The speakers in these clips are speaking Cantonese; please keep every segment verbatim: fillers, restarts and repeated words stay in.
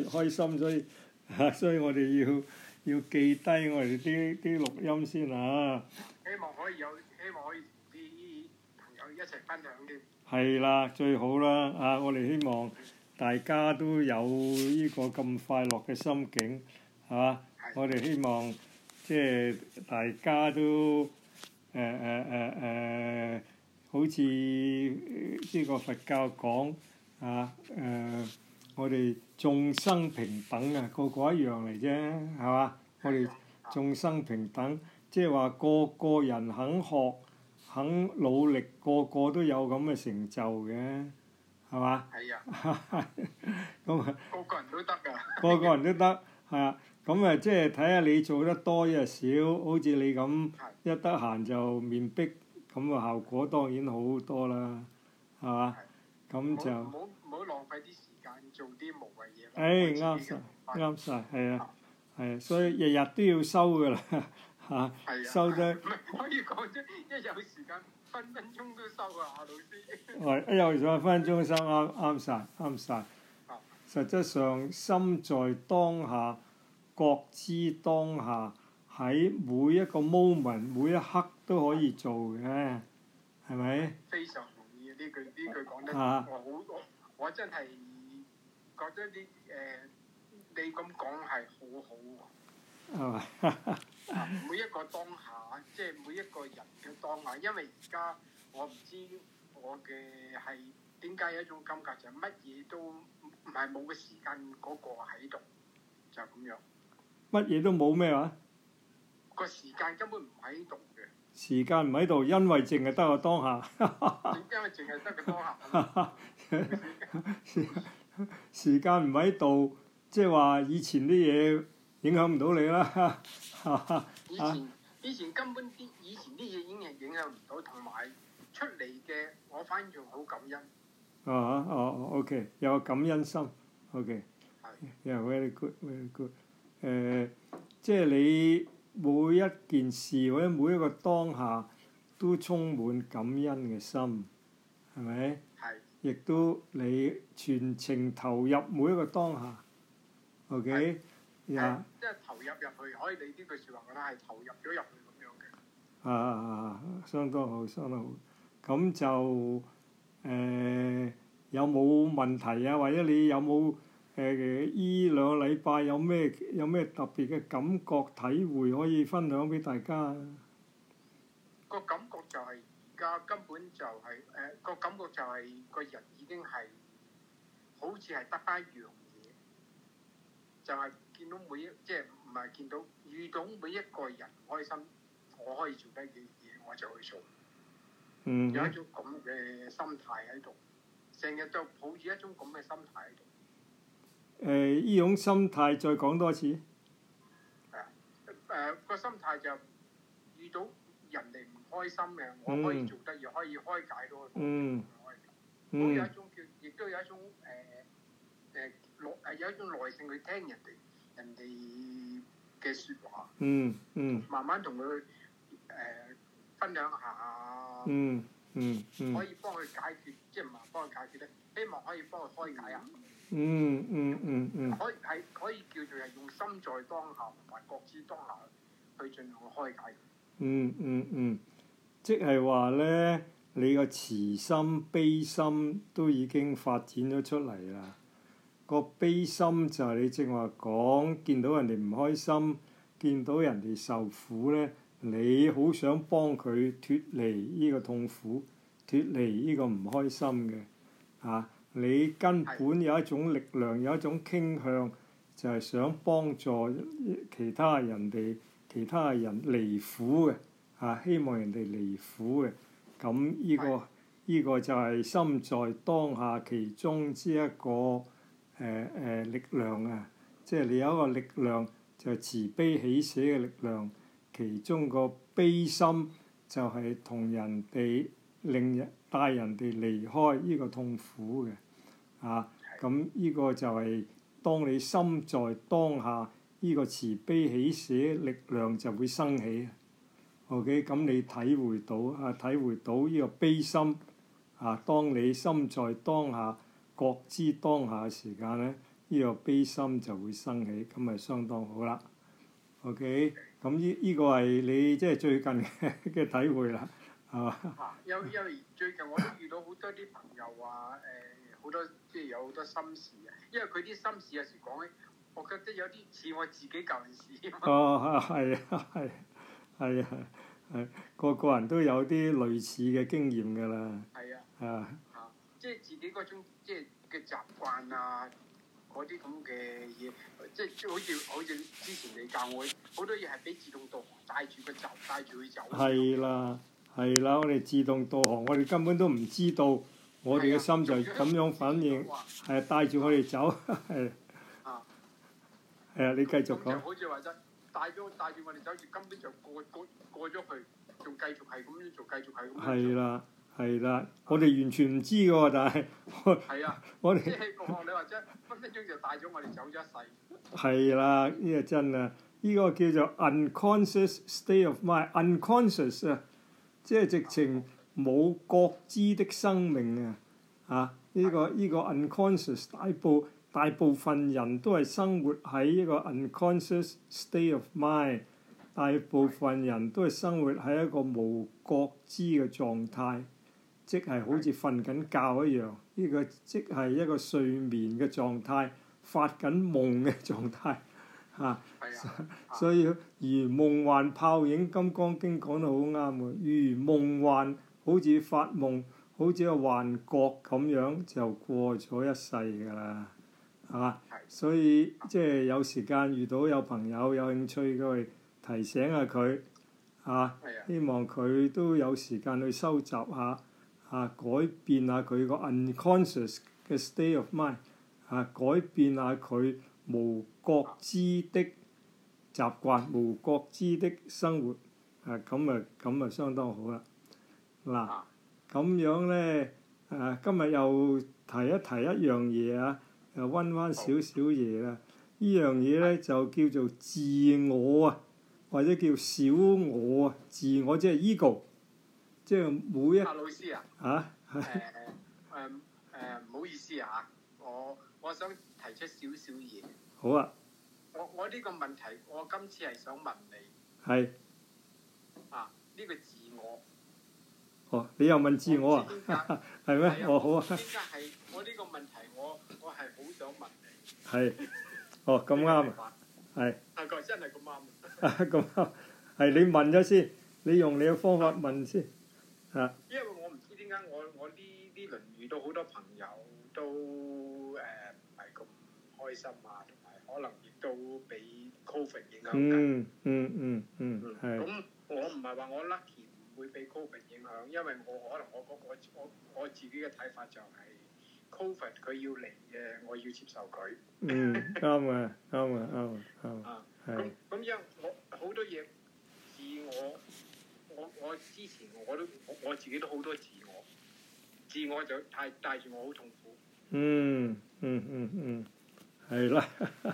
開開心，所以嚇，所以我哋要要記低我哋啲啲錄音先啊。 希望可以有，希望可以同啲朋友一齊分享添。 係啦，最好啦啊！我哋希望大家都有呢個咁快樂嘅心境，係嘛？我哋希望即係大家都誒誒誒誒，好似呢個佛教講啊誒、呃，我哋眾生平等啊，個個一樣嚟啫，係嘛？我哋眾生平等，即係話個個人肯學。肯努力，個個都有咁嘅成就嘅，係嘛？ 係啊。 咁啊， 個個人都得㗎。 個個人都得，係啊。咁啊，即係睇下你做得多一少，好似你咁一得閒就面壁，咁啊效果當然好多啦，係嘛？咁就唔好唔好浪費啲時間做啲無謂嘢。 誒啱晒，啱晒，係啊，係啊，所以日日都要收㗎啦。嚇，收得唔係可以講啫，一有時間分分鐘都收啊，老師。 係，一有時間分分鐘收，啱啱晒，啱晒。實質上，心在當下，覺知當下，喺每一個 moment，每一刻都可以做嘅，係咪？ 非常同意呢句呢句講得， 啊、 我好我我真係覺得啲誒、呃，你咁講係好好喎。 係嘛？ 每一個當下，即係每一個人嘅當下，因為而家我唔知我嘅係點解有一種感覺，就係乜嘢都唔係冇個時間嗰個喺度，就咁樣。 乜嘢都冇咩話？ 個時間根本唔喺度嘅。 時間唔喺度，因為淨係得個當下。 因為淨係得個當下。 時間唔喺度，即係話以前啲嘢影響唔到你啦。 以前以前根本啲以前啲嘢已經係影響唔到，同埋出嚟嘅我反而仲好感恩。 哦哦 OK， 有個感恩心 ，OK， yeah very good very good， 誒、呃，即係你每一件事或者每一個當下都充滿感恩嘅心，係咪？ 係。 亦都你全程投入每一個當下 ，OK，呀。 即係投入入去，可以你呢句説話講得係投入咗入去咁樣嘅。 啊啊啊！相當好，相當好。咁就誒、呃、有冇問題啊？或者你有冇誒依兩個禮拜有咩有咩特別嘅感覺體會可以分享俾大家？ 個感覺就係而家根本就係誒個感覺就係個人已經係好似係得翻一樣嘢，就係、是、見到每一即係唔係見到遇到每一個人開心，我可以做得嘅嘢我就去做。 嗯。 有一種咁嘅心態喺度，成日就抱住一種咁嘅心態喺度。 誒、呃，依種心態再講多次。誒、 呃，誒個心態就遇到人哋唔開心嘅，我可以做得嘢，可以開解到佢。 嗯。 嗯。我有一種叫，亦都有一種誒誒耐誒有一種耐性去聽人哋人哋嘅説話。 嗯嗯。 慢慢同佢誒分享下。 嗯嗯嗯。 可以幫佢解決，即係唔係幫佢解決咧？希望可以幫佢開解下。 嗯嗯嗯嗯。 可以係可以叫做係用心在當下同埋覺知當下去盡量去開解。 嗯嗯嗯，即係話咧，你個慈心悲心都已經發展咗出嚟啦。個悲心就係你正話講，見到人哋唔開心，見到人哋受苦咧，你好想幫佢脫離呢個痛苦，脫離呢個唔開心嘅嚇、啊。你根本有一種力量，有一種傾向，就係想幫助其他人哋。其他人離苦嘅嚇、啊，希望人哋離苦嘅，咁呢、這個呢個就係心在當下其中之一個誒誒、呃呃、力量啊！即係你有一個力量，就係、慈悲喜捨嘅力量，其中個悲心就係同人哋令人帶人哋離開呢個痛苦嘅啊！咁呢個就係當你心在當下。呢個慈悲喜捨力量就會生起 ，OK？咁你體會到啊，體會到呢個悲心啊，當你心在當下覺知當下嘅時間咧， 呢個悲心就會生起，咁咪相當好啦。OK，咁呢呢個係你即係最近嘅嘅體會啦，係嘛？ 啊，因因為最近我都遇到好多啲朋友話誒，好、呃、多即係有好多心事啊。因為佢啲心事有時講起，我覺得有啲似我自己舊陣時。 哦，係啊，係，係啊，係，個個人都有啲類似嘅經驗㗎啦。 係啊。 啊。 啊，即係自己嗰種即係嘅習慣啊，嗰啲咁嘅嘢，即係好似好似之前你教我好多嘢係俾自動導航帶住佢走，帶住佢走。係啦，係啦，我哋自動導航，我哋根本都唔知道，我哋嘅心就咁樣反應，係啊，帶住我哋走，係。 啊。 係啊，你繼續講。 咁就好似話齋，帶咗帶住我哋走住，根本就過過過咗去，仲繼續係咁樣做，繼續係咁樣做。係啦。係啦，我哋完全唔知嘅喎，但係我係啊， 我哋即係學你話齋，分分鐘就帶咗我哋走咗一世。 係啦，呢個真啊！呢個叫做 unconscious state of mind，unconscious 啊，即係直情冇覺知的生命啊！啊，呢個呢個 unconscious 大部大部分人都係生活喺一個 unconscious state of mind，大部分人都係生活喺一個無覺知嘅狀態。即係好似瞓緊覺一樣，呢、這個即係一個睡眠嘅狀態，發緊夢嘅狀態，嚇、啊。所以如夢幻泡影，《金剛經》講得好啱喎。如夢幻，好似發夢，好似個幻覺咁樣，就過咗一世㗎啦，係嘛？所以即係有時間遇到有朋友有興趣嘅，提醒下佢，啊，希望佢都有時間去收集下。啊！改變下佢個 unconscious 嘅 state of mind，啊！改變下佢無覺知的習慣、無覺知的生活，啊！咁啊，咁啊，相當好啦。嗱、啊，咁樣咧，誒、啊，今日又提一提一樣嘢啊，又溫翻少少嘢啦。呢樣嘢咧就叫做自我啊，或者叫小我啊，自我即係 ego。即係每一阿老師啊， 啊， 誒誒誒唔好意思啊，我我想提出少少嘢。 好啊。 我我呢個問題，我今次係想問你。 係。 啊，呢個自我。 哦，你又問自我啊？係咩？哦，好啊。 點解係我呢個問題？我我係好想問你。 係。哦，咁啱啊。係。 係個真係咁啱。 啊，咁啱。係你問咗先，你用你嘅方法問先。啊、 因為我唔知點解我我呢呢輪遇到好多朋友都誒唔係咁開心啊，同埋可能亦都俾 Covid 影響緊。 嗯嗯嗯嗯，係。 咁、嗯、我唔係話我 lucky 唔會俾 Covid 影響，因為我可能我我我我我自己嘅睇法就係 Covid 佢要嚟嘅，我要接受佢。 嗯，啱啊，啱啊，啱啊，啱啊。 咁咁樣我好多嘢自我。我我之前我都我我自己都好多自我，自我就帶帶住我好痛苦。 嗯嗯嗯嗯，係啦。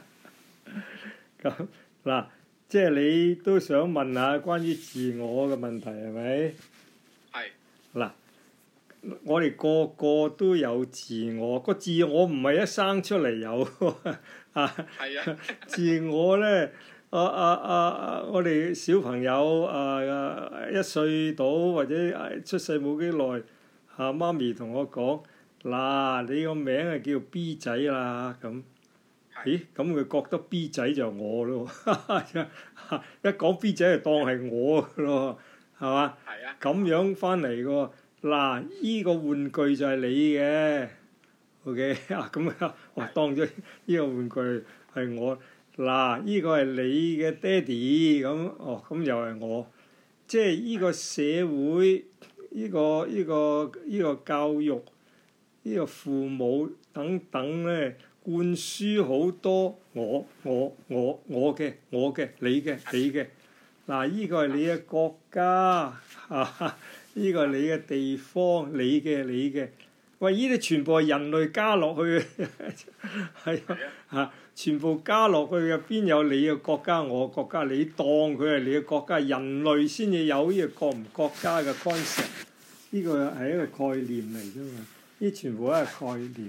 咁嗱，即係你都想問下關於自我嘅問題係咪？ 係。 嗱，我哋個個都有自我，個自我唔係一生出嚟有啊。係啊。自我咧。啊啊啊啊！我哋小朋友啊啊一歲到或者出世冇幾耐，啊媽咪同我講：嗱、啊，你個名係叫 B 仔啦咁。咦？咁佢覺得 B 仔就我咯，一講 B 仔就當係我咯，係嘛？係啊。咁樣翻嚟喎，嗱、啊，依、這個玩具就係你嘅 ，OK 啊？咁啊，我當咗呢個玩具係我。嗱，依個係你嘅爹哋咁，哦，咁又係我，即係依個社會，依個依個依個教育，依個父母等等咧，灌輸好多我我我我嘅我嘅你嘅你嘅，嗱，依個係你嘅國家，啊，依個係你嘅地方，你嘅你嘅，喂，依啲全部係人類加落去嘅，係啊。全部加落去嘅，邊有你嘅國家我國家？你當佢係你嘅國家，人類先至有呢個國唔國家嘅 concept。呢個係一個概念嚟啫嘛，呢全部都係概念。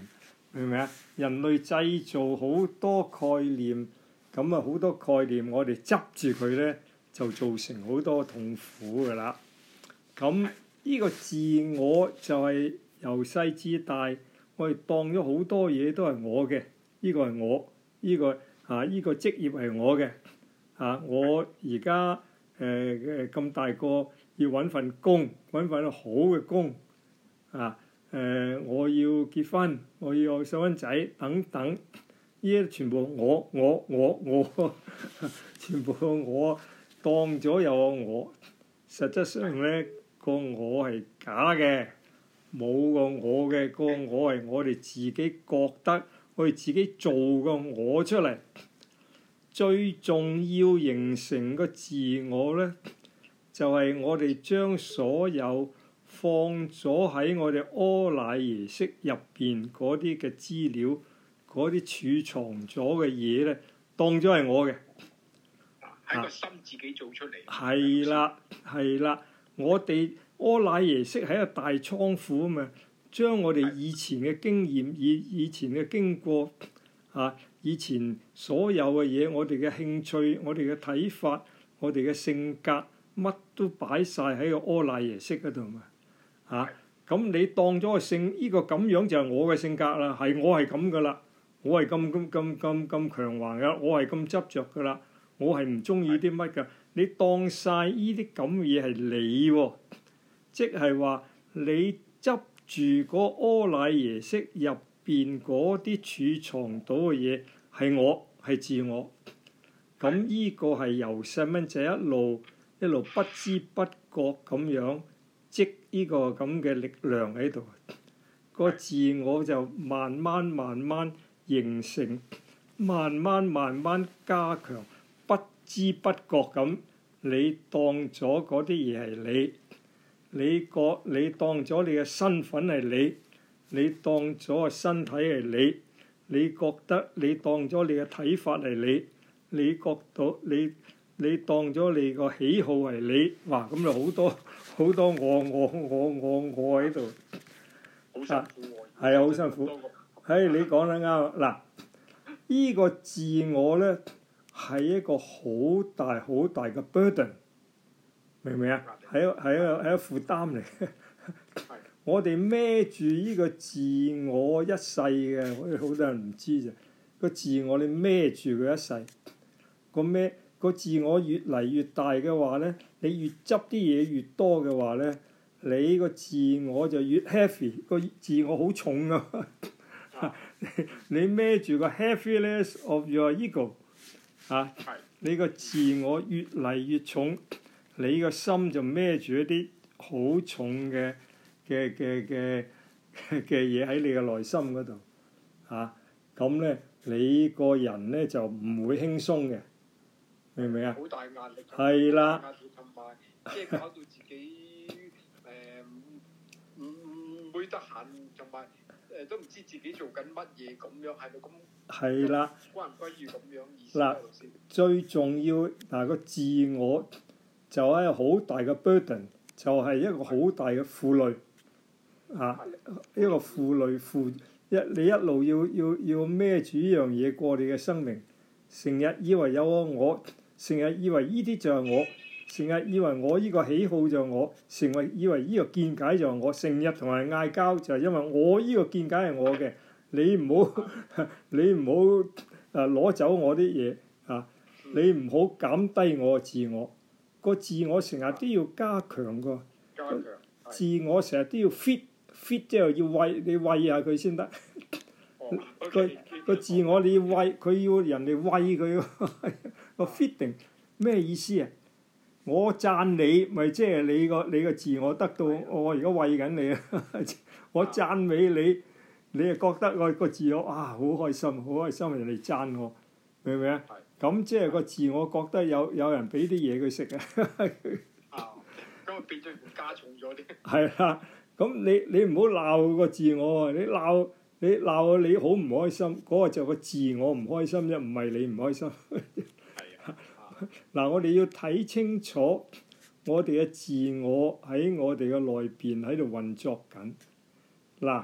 明唔明啊？人類製造好多概念，咁啊好多概念，我哋執住佢咧，就造成好多痛苦㗎啦。咁呢個自我就係由細至大，我哋當咗好多嘢都係我嘅，呢個係我，呢個啊呢個職業係我嘅，啊我而家誒誒咁大個要揾份工，揾份好嘅工，啊誒、呃、我要結婚，我要有細蚊仔等等，呢啲全部我我我我，全部我當咗有我，實質上咧。個我係假嘅，冇個我嘅，個我係我哋自己覺得，我哋自己做個我出嚟。最重要形成個自我咧，就係、是、我哋將所有放咗喺我哋阿賴耶識入邊嗰啲嘅資料，嗰啲儲藏咗嘅嘢咧，當咗係我嘅。 喺個心自己做出嚟。 係啦，係啦。我哋阿賴耶識係一個大倉庫啊嘛，將我哋以前嘅經驗、以以前嘅經過啊，以前所有嘅嘢，我哋嘅興趣、我哋嘅睇法、我哋嘅性格，乜都擺晒喺個阿賴耶識嗰度嘛。嚇，咁你當咗個性，呢個咁樣就係我嘅性格啦，係我係咁噶啦，我係咁咁咁咁咁強橫噶，我係咁執着噶啦，我係唔中意啲乜噶。你當晒依啲咁嘅嘢係你喎，即係話你執住嗰阿賴耶識入邊嗰啲儲藏到嘅嘢係我係自我，咁依個係由細蚊仔一路一路不知不覺咁樣積呢個咁嘅力量喺度，個自我就慢慢慢慢形成，慢慢慢慢加強。不知不覺咁，你當咗嗰啲嘢係你，你覺你當咗你嘅身份係你，你當咗個身體係你，你覺得你當咗你嘅睇法係你，你覺到你你當咗你個喜好係你，哇！咁就好多好多我我我我我喺度， 好辛苦喎。 係啊，好辛苦。係你講得啱嗱，依個自我咧。係一個好大好大嘅 burden，明唔明啊？係一係一個係一個負擔嚟嘅。我哋孭住呢個自我一世嘅，我哋好多人唔知咋。個自我你孭住佢一世，個孭個自我越嚟越大嘅話咧，你越執啲嘢越多嘅話咧，你個自我就越 heavy，個自我好重啊！你孭住個 heaviness of your ego。啊！你個自我越嚟越重，你個心就孭住一啲好重嘅嘅嘅嘅嘅嘢喺你嘅內心嗰度，嚇咁咧，你個人咧就唔會輕鬆嘅，明唔明啊？ 好大壓力。 係啦。 壓力同埋，即係搞到自己誒唔唔會得閒，同埋誒都唔知自己做緊乜嘢咁樣，係咪咁？ 係啦， 關唔關於咁樣意思？ 嗱，最重要嗱個自我就係好大嘅 burden，就係一個好大嘅負累啊！一個負累負一你一路要要要孭住呢樣嘢過你嘅生命，成日以為有個我，成日以為依啲就係我，成日以為我依個喜好就係我，成日以為依個見解就係我，成日同人嗌交就係因為我依個見解係我嘅。你唔好，你唔好誒攞走我啲嘢啊！你唔好減低我嘅自我，個自我成日都要加強個。 加強。 自我成日都要 fit fit，即係要餵你餵下佢先得。個個自我你要餵佢，要人哋餵佢個 fitting 咩意思啊？我讚你，咪即係你個你個自我得到，我而家餵緊你啊！我讚美你。你又覺得我個自我啊好開心，好開心人哋讚我，明唔明啊？咁即係個自我覺得有有人俾啲嘢佢食啊！ 啊，咁啊變咗加重咗啲。係啦，咁你你唔好鬧個自我啊！你鬧你鬧你好唔開心，嗰、嗰個就個自我唔開心啫，唔係你唔開心。係啊。嗱，我哋要睇清楚，我哋嘅自我喺我哋嘅內邊喺度運作緊。嗱。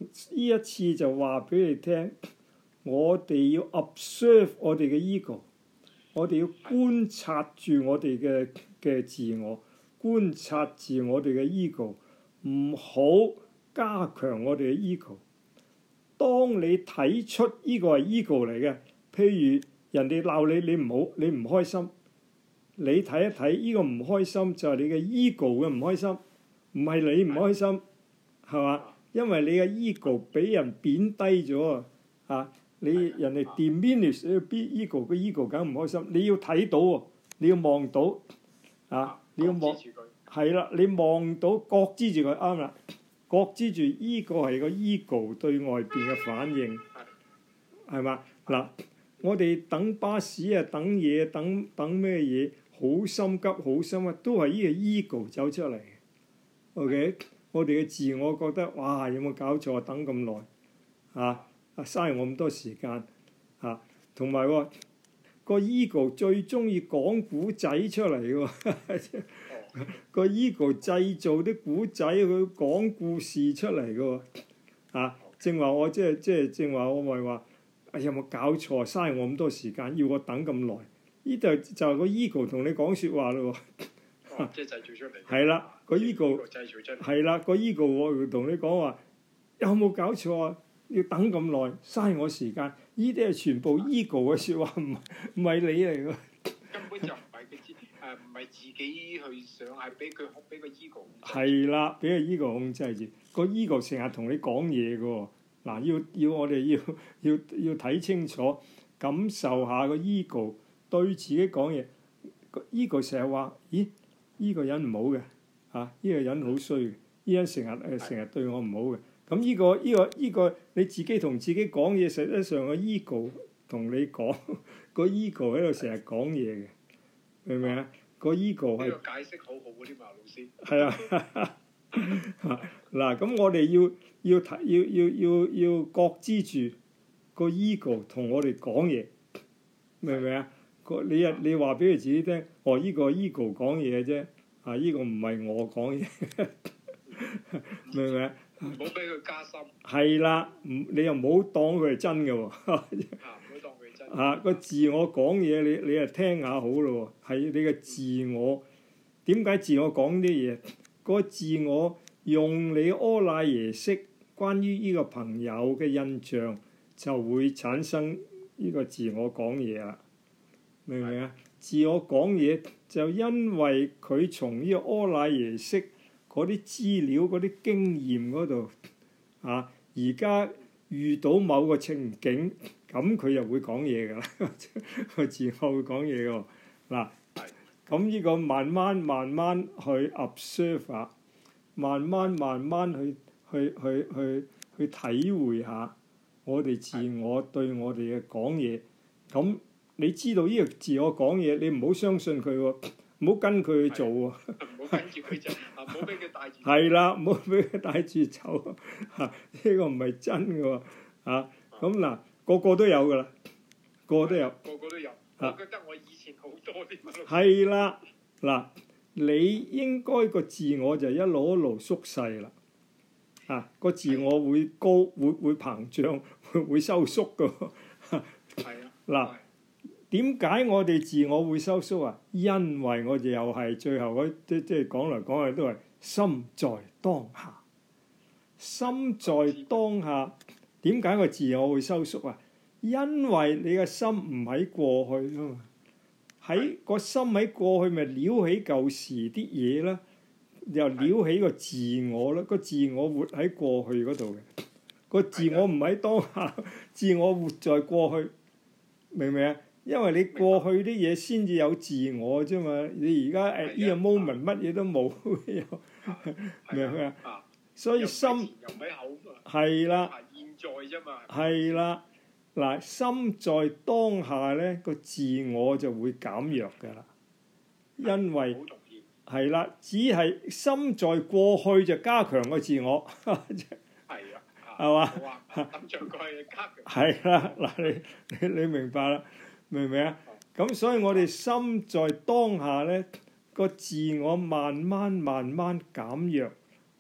呢一次就話俾你聽，我哋要 observe 我哋嘅 ego， 我哋要觀察住我哋嘅嘅自我，觀察住我哋嘅 ego， 唔好加強我哋嘅 ego。當你睇出呢個係 ego 嚟嘅，譬如人哋鬧你，你唔好，你唔開心，你睇一睇呢個唔開心就係你嘅 ego 嘅唔開心，唔係你唔開心，係嘛？因為你嘅 ego 俾人貶低咗啊！啊，你人哋 diminish 你嘅 ego， 個 ego 梗唔開心。你要睇到喎，你要望到啊，你要望係啦，你望到覺知住佢啱啦，覺知住呢個係個 ego 對外邊嘅反應，係嘛？嗱，我哋等巴士啊，等嘢，等等咩嘢，好心急，好心急，都係呢個 ego 走出嚟嘅。OK。我哋嘅自我覺得，哇！有冇搞錯？等咁耐，嚇啊嘥我咁多時間，嚇同埋喎個 ego 最中意講古仔出嚟喎，個 ego 製造啲古仔，佢講故事出嚟嘅喎，嚇正話我即係即係正話我咪話，哎有冇搞錯？嘥我咁多時間，要我等咁耐？呢度就係個 ego 同你講説話咯喎。 哦、即係製造出嚟。 係啦，個 ego 係啦，個 ego 我同你講話，有冇搞錯啊？要等咁耐，嘥我時間。呢啲係全部 ego 嘅説話，唔唔係你嚟㗎。 根本就唔係佢自誒，唔係自己去想，係俾佢俾個 ego。 係啦，俾個 ego 控制住。個 ego 成日同你講嘢㗎喎。嗱，要要我哋要要要睇清楚，感受下個 ego 對自己講嘢。個 ego 成日話：咦？呢個人唔好嘅，嚇、啊！呢、這個人好衰嘅，呢個人成日誒成日對我唔好嘅。咁呢、這個呢、這個呢、這個你自己同自己講嘢，實際上個 ego 同你講，個 ego 喺度成日講嘢嘅，明唔明啊？個 ego 係解釋好好嗰啲嘛，老師。 係啊，嗱，咁我哋要要睇要要要要覺知住個 ego 同我哋講嘢，明唔明啊？你啊，你話俾佢自己聽，哦，依、這個 ego 講嘢啫，啊，依、這個唔係我講嘢，明唔明啊？ 唔好俾佢加深。 係啦，唔你又唔好當佢係真嘅喎。啊， 唔好當佢真。 啊，個自我講嘢，你你係聽下好咯喎，係你嘅自我。點解自我講啲嘢？個自我用你阿賴耶識關於呢個朋友嘅印象，就會產生呢個自我講嘢啦。明唔明啊？自我講嘢就因為佢從呢個阿賴耶識嗰啲資料、嗰啲經驗嗰度啊，而家遇到某個情景，咁佢又會講嘢㗎啦。個自我會講嘢㗎喎。嗱，咁呢個慢慢慢慢去 observe 下，慢慢慢慢去去去去去體會下我哋自我對我哋嘅講嘢咁。你知道呢個自我講嘢，你唔好相信佢喎，唔好跟佢去做喎。 唔好跟住佢走，唔好俾佢帶住。 係啦，唔好俾佢帶住走。嚇，呢個唔係真嘅喎。嚇，咁嗱，個個都有㗎啦，個個都有。 個個都有。我覺得我以前好多啲。 係啦，嗱，你應該個自我就一路一路縮細啦。嚇，個自我會高，會會膨脹，會會收縮㗎喎。 係啊。 嗱。點解我哋自我會收縮啊？因為我哋又係最後嗰即即係講嚟講去都係心在當下，心在當下。點解個自我會收縮啊？因為你嘅心唔喺過去啊嘛，喺個心喺過去咪撩起舊時啲嘢啦，又撩起個自我啦。個自我活喺過去嗰度嘅，個自我唔喺當下，自我活在過去，明唔明啊？因為你過去啲嘢先至有自我啫嘛，你而家誒呢個 moment 乜嘢都冇，明唔明啊？所以心係啦， 現在啫嘛， 係啦，嗱，心在當下咧，個自我就會減弱㗎啦，因為係啦，只係心在過去就加強個自我，係啊， 係嘛？ 諗著過去加強， 係啦，嗱，你你你明白啦。明唔明啊？咁所以我哋心在當下咧，個自我慢慢慢慢減弱，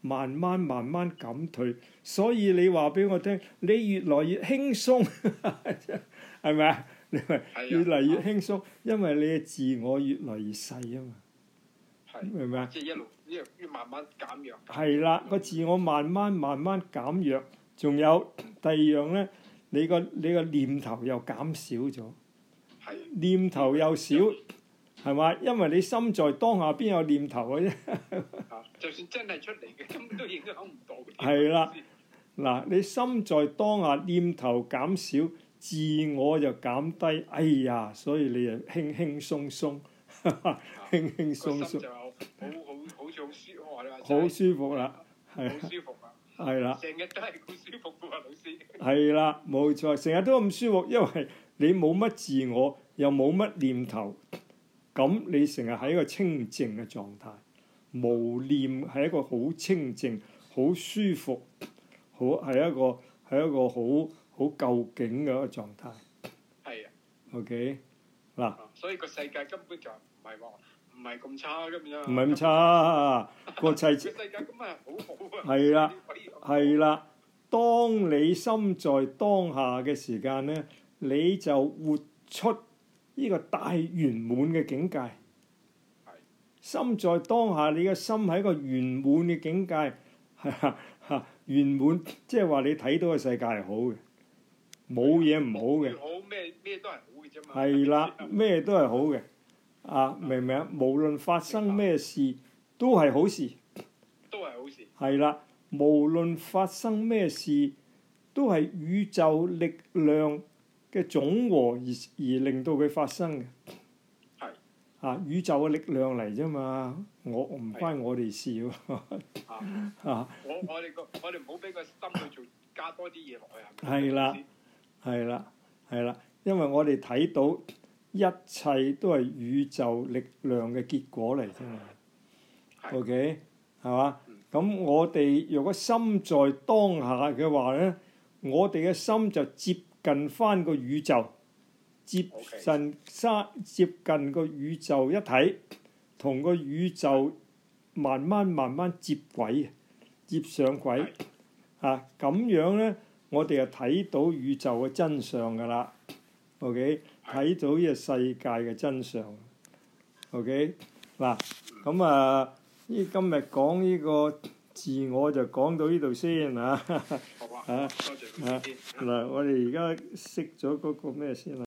慢慢慢慢減退。所以你話俾我聽，你越來越輕鬆，係咪啊？你咪越嚟越輕鬆，因為你嘅自我越嚟越細啊嘛。 係明唔明啊？ 即係一路一路要慢慢減弱。 係啦，個自我慢慢慢慢減弱，仲有第二樣咧，你個你個念頭又減少咗。 係。 念頭又少，係嘛？因為你心在當下，邊有念頭嘅啫？ 就算真係出嚟嘅，根本都影響唔到。 係啦，嗱，你心在當下，念頭減少，自我就減低。哎呀，所以你就輕輕鬆鬆，輕輕鬆鬆。 好好好似好舒服啊！你話好舒服啦，係好舒服啊！ 係啦， 成日都係好舒服嘅喎，老師。 係啦，冇錯，成日都咁舒服，因為你冇乜自我，又冇乜念頭，咁你成日喺一個清靜嘅狀態，無念係一個好清靜、好舒服、好係一個係一個好好究竟嘅一個狀態。 係啊。 OK，嗱。 所以個世界根本就唔係話。唔係咁差咁樣， 唔係咁差，個世世界咁係好好啊！ 係啦，係啦。當你心在當下嘅時間咧，你就活出呢個大圓滿嘅境界。 係。 心在當下，你嘅心係一個圓滿嘅境界，係啊嚇圓滿，即係話你睇到嘅世界係好嘅，冇嘢唔好嘅。 好咩咩都係好嘅啫嘛。 係啦，咩都係好嘅。啊，明唔明啊？無論發生咩事，都係好事。 都係好事。 係啦，無論發生咩事，都係宇宙力量嘅總和而而令到佢發生嘅。 係。 啊，宇宙嘅力量嚟啫嘛，我唔關我哋事喎。 啊。我我哋個我哋唔好俾個心去做加多啲嘢落去，係咪？係啦，係啦，係啦，因為我哋睇到。一切都係宇宙力量嘅結果嚟啫嘛。OK，係嘛？咁我哋如果心在當下嘅話咧，我哋嘅心就接近翻個宇宙，接近三接近個宇宙一體，同個宇宙慢慢慢慢接軌，接上軌。啊，咁樣咧，我哋就睇到宇宙嘅真相㗎啦。OK。睇到呢個世界嘅真相 ，OK 嗱，咁啊，呢今日講呢個自我就講到呢度先啊， 好啊，多謝啊嗱，我哋而家熄咗嗰個咩先啊？